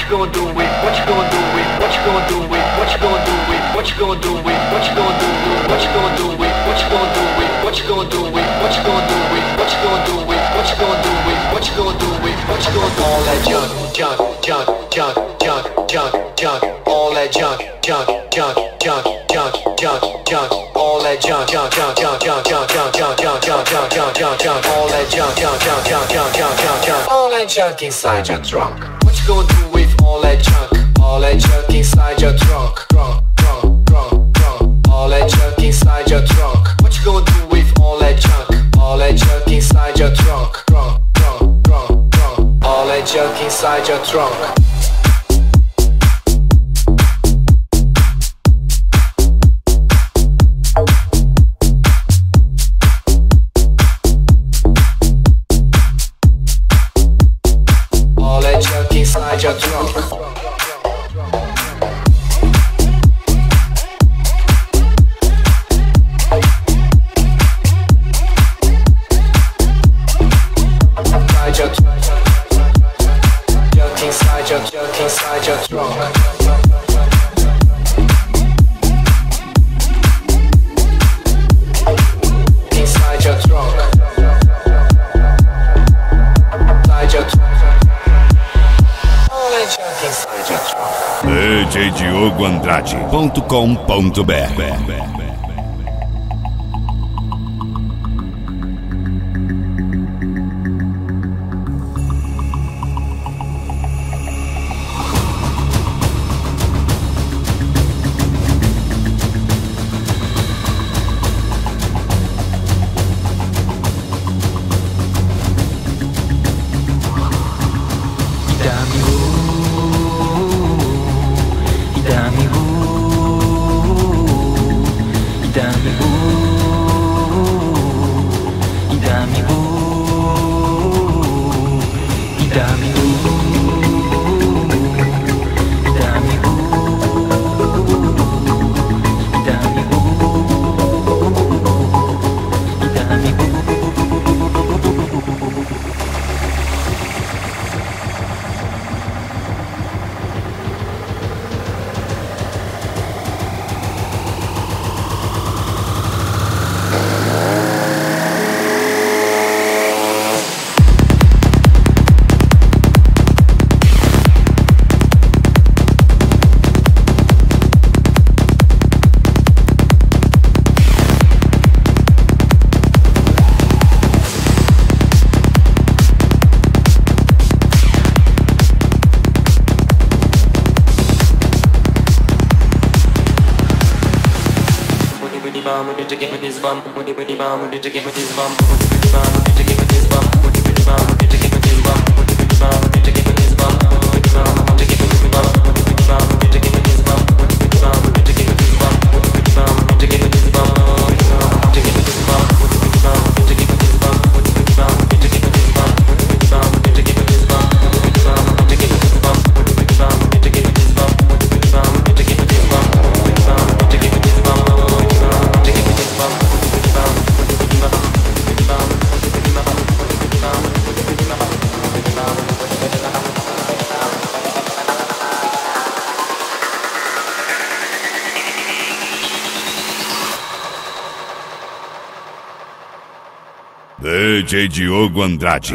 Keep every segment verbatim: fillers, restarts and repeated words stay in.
you gonna do with, what you gonna do with, what you gonna do with, what you gonna do with, what you gonna do with, what you gonna do with, what you gonna do with, what you gonna do with, what you gonna do with, what you gonna do with, what you gonna do with, what you gonna do with, what you gonna do with, what you gonna do all that junk, junk, junk, junk, junk, junk, junk, all that junk, junk, junk, junk, junk, junk, junk, all that junk, junk, junk, junk, junk, junk, junk, junk, junk, junk, junk, junk, junk, all that junk, junk, junk, junk, junk, junk, junk, junk, all that junk inside your trunk. What you gonna do with all that junk? All that junk inside your trunk, trunk, trunk, trunk, trunk. All that junk inside your trunk. What you gonna do with all that junk? All that junk inside your trunk, trunk, trunk, trunk, trunk. All that junk inside your trunk. Inside your trunk. Inside your trunk. Junk inside your junk inside your trunk. Inside your trunk. Inside your trunk. D J Diogo Andrade ponto com ponto b r. D J Diogo Andrade.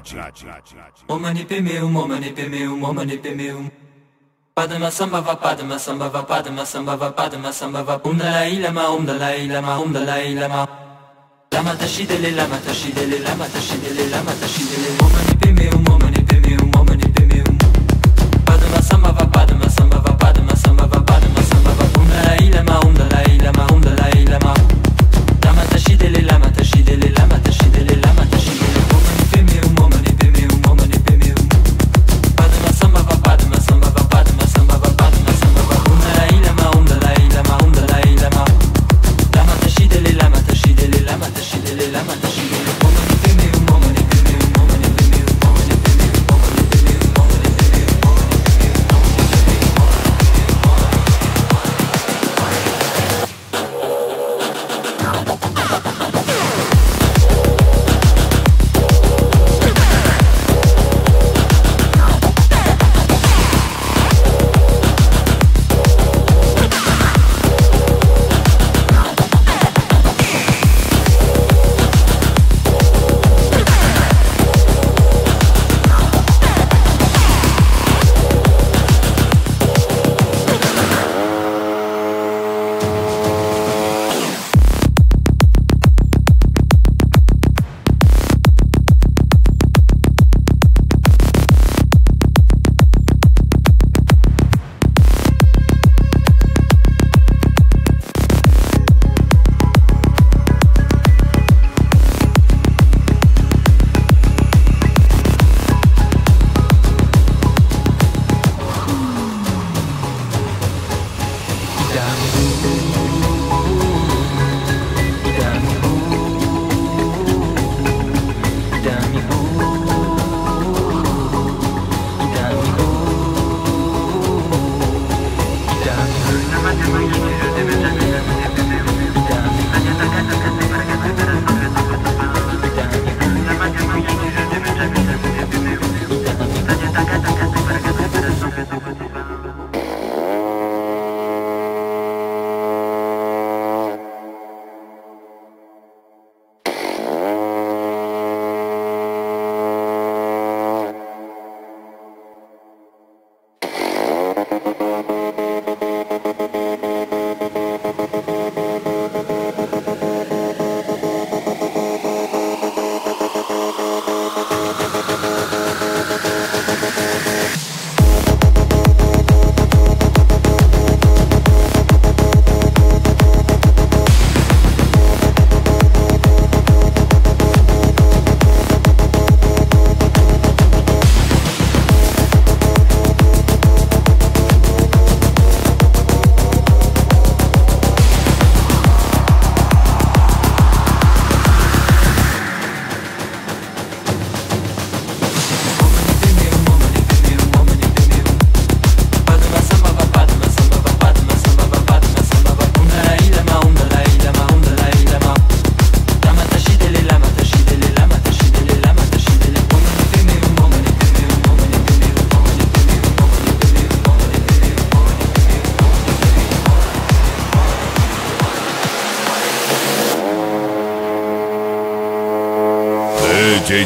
Momani pemeu, momani pemeu, momani pemeu. Padma samba va, padma samba va, padma samba va, padma samba va. Um dalai lama, um dalai lama, um dalai lama. Lama tashidele, lama tashidele, lama tashidele, lama tashidele. Momani pemeu, momani pemeu, momani pemeu. Padma samba va, padma samba va, padma samba va, padma samba va. Um dalai lama, um dalai lama, um dalai lama. Lama tashidele, lama tashidele, lama tashidele, lama tashidele. Momani pemeu, momani pemeu, momani pemeu. Padma samba va, padma samba va, padma samba va, padma samba va. Um dalai lama, um dalai lama, um dalai lama. Lama tashidele, lama tashidele, lama tashidele, lama tashidele. Momani pemeu, momani pemeu, momani pemeu, momani pemeu.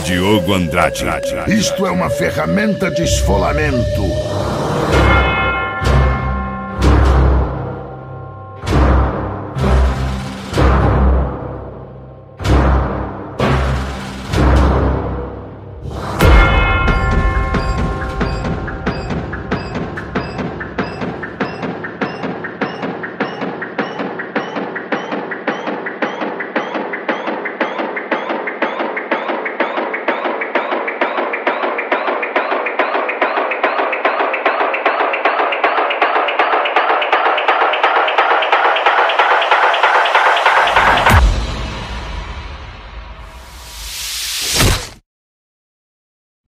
Diogo Andrade. Isto é uma ferramenta de esfolamento.